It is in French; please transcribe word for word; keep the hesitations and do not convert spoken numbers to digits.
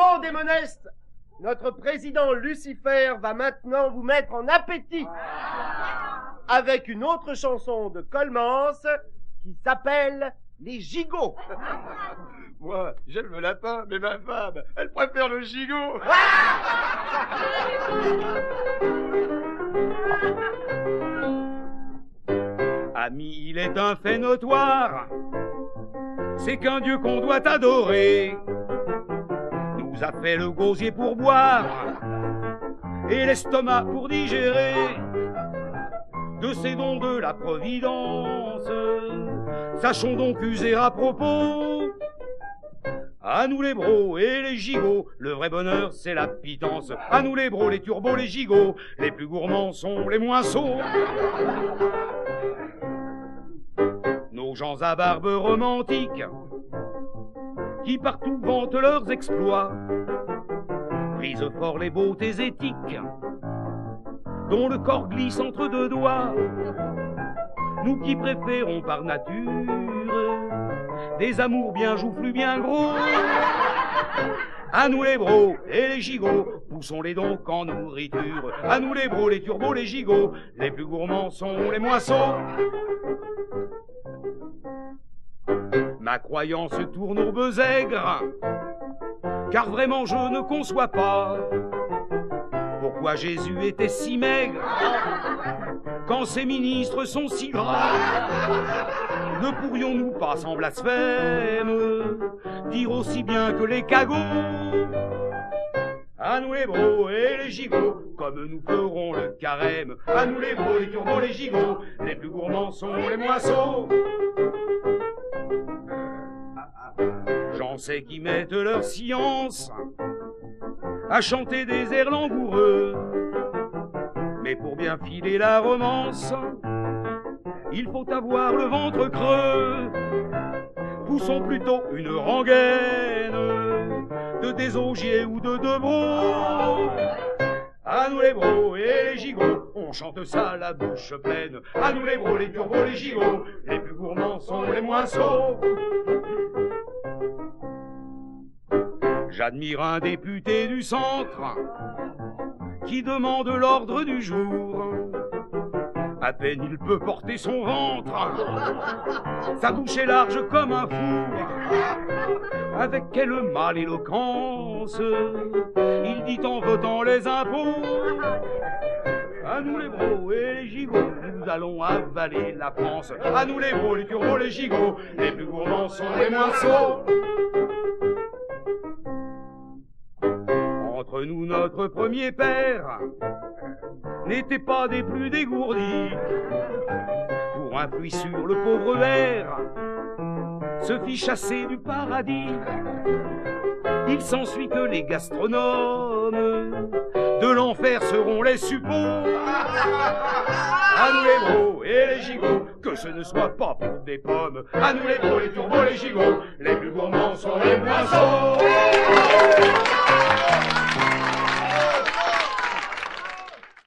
Bon, démonestes, notre président Lucifer va maintenant vous mettre en appétit avec une autre chanson de Colemans qui s'appelle Les Gigots. Moi, j'aime le lapin, mais ma femme, elle préfère le gigot. Ami, il est un fait notoire, c'est qu'un Dieu qu'on doit adorer nous a fait le gosier pour boire et l'estomac pour digérer. De ces dons de la Providence, sachons donc user à propos. À nous les bros et les gigots, le vrai bonheur c'est la pitance. À nous les bros, les turbos, les gigots, les plus gourmands sont les moins sots. Nos gens à barbe romantique, qui partout vantent leurs exploits, brisent fort les beautés éthiques, dont le corps glisse entre deux doigts. Nous qui préférons par nature des amours bien joufflus, bien gros. À nous les bros et les gigots, poussons-les donc en nourriture. À nous les bros, les turbos, les gigots, les plus gourmands sont les moins sots. Ma croyance tourne au besaigre, car vraiment je ne conçois pas pourquoi Jésus était si maigre quand ses ministres sont si gras. Ne pourrions-nous pas, sans blasphème, dire aussi bien que les cagots? À nous les bros et les gigots, comme nous ferons le carême. À nous les bros, les turbos, les gigots, les plus gourmands sont les moins sots. J'en sais qui mettent leur science à chanter des airs langoureux, mais pour bien filer la romance, il faut avoir le ventre creux. Poussons plutôt une rengaine de désaugier ou de debro. À nous les bros et les gigots, on chante ça la bouche pleine. À nous les bros, les turbos, les gigots, les plus gourmands sont les moins sots. J'admire un député du centre qui demande l'ordre du jour. À peine il peut porter son ventre, sa bouche est large comme un four. Avec quelle mâle éloquence il dit en votant les impôts. À nous les bros et les gigots, nous allons avaler la France. À nous les bros, les turbos, les gigots, les plus gourmands sont les moins sots. Entre nous, notre premier père n'était pas des plus dégourdis. Pour un fruit sur le pauvre verre se fit chasser du paradis. Il s'ensuit que les gastronomes de l'enfer seront les suppôts. À nous les bros et les gigots, que ce ne soit pas pour des pommes. À nous les bros, les turbos, les gigots, les plus gourmands sont les moins sots.